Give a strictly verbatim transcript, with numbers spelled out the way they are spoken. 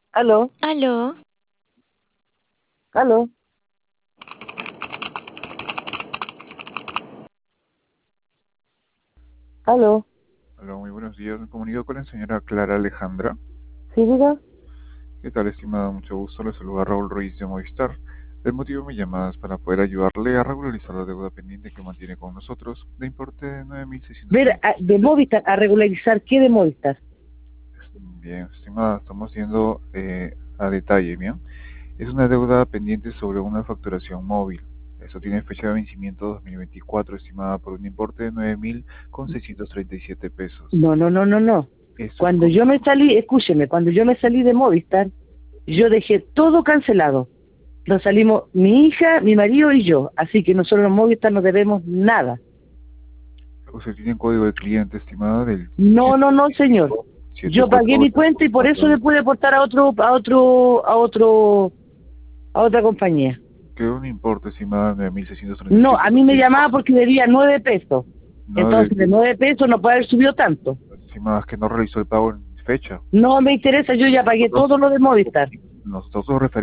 Aló, Aló, aló, aló. Hola, muy buenos días. Me comunico con la señora Clara Alejandra. ¿Sí, diga? ¿Qué tal, estimada? Mucho gusto. Le saluda Raúl Ruiz de Movistar. El motivo de mi llamada es para poder ayudarle a regularizar la deuda pendiente que mantiene con nosotros de importe de nueve mil seiscientos Ver, treinta. a- de Movistar, a regularizar, ¿qué de Movistar? Bien, estimada, estamos yendo eh, a detalle, ¿bien? Es una deuda pendiente sobre una facturación móvil. Eso tiene fecha de vencimiento dos mil veinticuatro, estimada por un importe de nueve mil seiscientos treinta y siete pesos. No, no, no, no, no. Esto es Cuando con... yo me salí, escúcheme, cuando yo me salí de Movistar, yo dejé todo cancelado. Nos salimos mi hija, mi marido y yo. Así que nosotros en Movistar no debemos nada. Usted tiene un código de cliente, estimada, del No, no, no, señor. siete Yo cuatro pagué mi ocho cuenta y por eso cuatro. le pude aportar a otro, a otro, a otro, a otra compañía. Quedó un importe, estimada, de nueve mil seiscientos treinta y No, siete a mí me llamaba pesos. porque debía nueve pesos. No, de, Entonces, de nueve pesos no puede haber subido tanto. estimada, que no realizó el pago en fecha. No me interesa, yo ya pagué Nosotros, todo lo de Movistar. nosotros referimos